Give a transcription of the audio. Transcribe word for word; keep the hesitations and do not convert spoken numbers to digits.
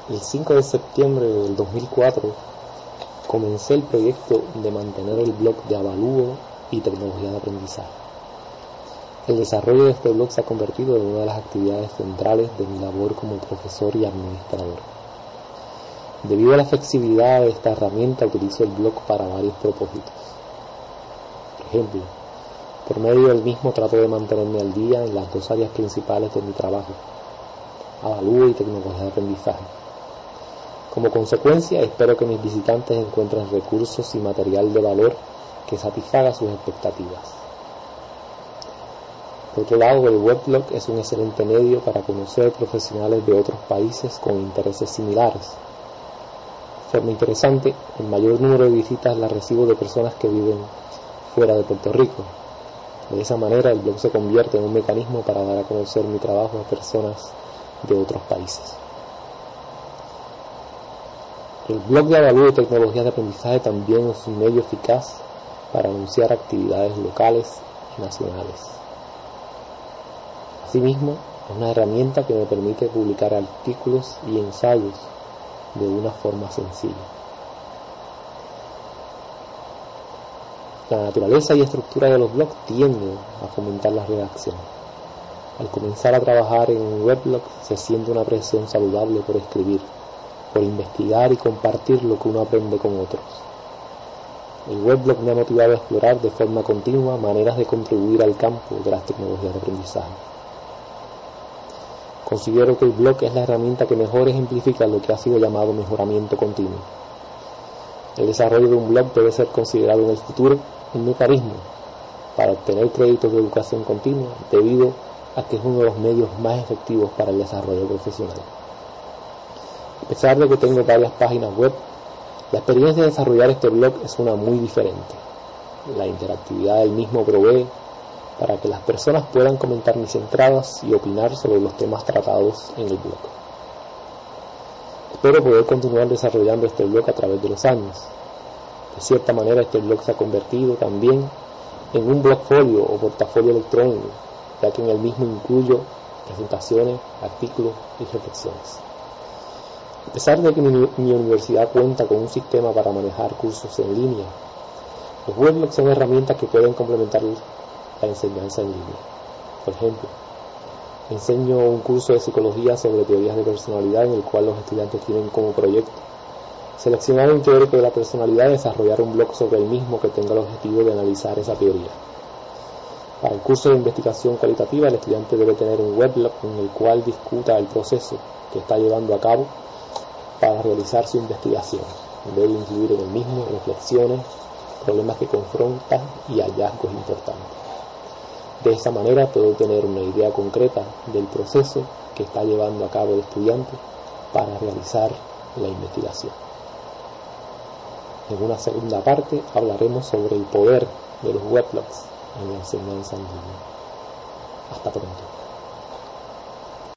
El cinco de septiembre del dos mil cuatro comencé el proyecto de mantener el blog de avalúo y tecnología de aprendizaje. El desarrollo de este blog se ha convertido en una de las actividades centrales de mi labor como profesor y administrador. Debido a la flexibilidad de esta herramienta, utilizo el blog para varios propósitos. Por ejemplo, por medio del mismo trato de mantenerme al día en las dos áreas principales de mi trabajo, avalúo y tecnología de aprendizaje. Como consecuencia, espero que mis visitantes encuentren recursos y material de valor que satisfaga sus expectativas. Por otro lado, el weblog es un excelente medio para conocer profesionales de otros países con intereses similares. De forma interesante, el mayor número de visitas las recibo de personas que viven fuera de Puerto Rico. De esa manera, el blog se convierte en un mecanismo para dar a conocer mi trabajo a personas de otros países. El blog de avalúo y tecnologías de aprendizaje también es un medio eficaz para anunciar actividades locales y nacionales. Asimismo, es una herramienta que me permite publicar artículos y ensayos de una forma sencilla. La naturaleza y estructura de los blogs tienden a fomentar la redacción. Al comenzar a trabajar en un weblog se siente una presión saludable por escribir, por investigar y compartir lo que uno aprende con otros. El weblog me ha motivado a explorar de forma continua maneras de contribuir al campo de las tecnologías de aprendizaje. Considero que el blog es la herramienta que mejor ejemplifica lo que ha sido llamado mejoramiento continuo. El desarrollo de un blog debe ser considerado en el futuro un mecanismo para obtener créditos de educación continua debido a que es uno de los medios más efectivos para el desarrollo profesional. A pesar de que tengo varias páginas web, la experiencia de desarrollar este blog es una muy diferente. La interactividad del mismo provee para que las personas puedan comentar mis entradas y opinar sobre los temas tratados en el blog. Espero poder continuar desarrollando este blog a través de los años. De cierta manera, este blog se ha convertido también en un blogfolio o portafolio electrónico, ya que en el mismo incluyo presentaciones, artículos y reflexiones. A pesar de que mi, mi universidad cuenta con un sistema para manejar cursos en línea, los weblogs son herramientas que pueden complementar la enseñanza en línea. Por ejemplo, enseño un curso de psicología sobre teorías de personalidad en el cual los estudiantes tienen como proyecto seleccionar un teórico de la personalidad y desarrollar un blog sobre el mismo que tenga el objetivo de analizar esa teoría. Para el curso de investigación cualitativa, el estudiante debe tener un weblog en el cual discuta el proceso que está llevando a cabo para realizar su investigación. Debe incluir en el mismo reflexiones, problemas que confrontan y hallazgos importantes. De esa manera puedo tener una idea concreta del proceso que está llevando a cabo el estudiante para realizar la investigación. En una segunda parte hablaremos sobre el poder de los weblogs en la enseñanza en línea. Hasta pronto.